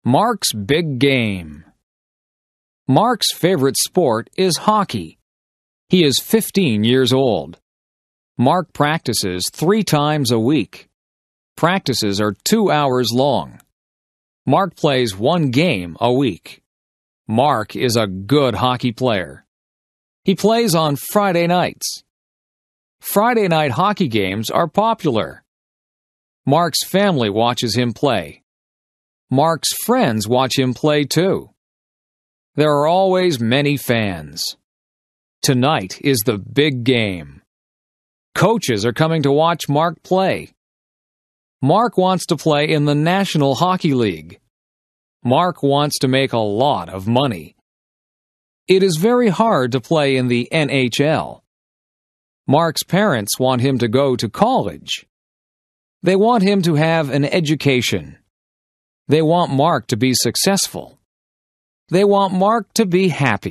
Mark's Big Game. Mark's favorite sport is hockey. He is 15 years old. Mark practices 3 times a week. Practices are 2 hours long. Mark plays 1 game a week. Mark is a good hockey player. He plays on Friday nights. Friday night hockey games are popular. Mark's family watches him play. Mark's friends watch him play too. There are always many fans. Tonight is the big game. Coaches are coming to watch Mark play. Mark wants to play in the National Hockey League. Mark wants to make a lot of money. It is very hard to play in the NHL. Mark's parents want him to go to college. They want him to have an education. They want Mark to be successful. They want Mark to be happy.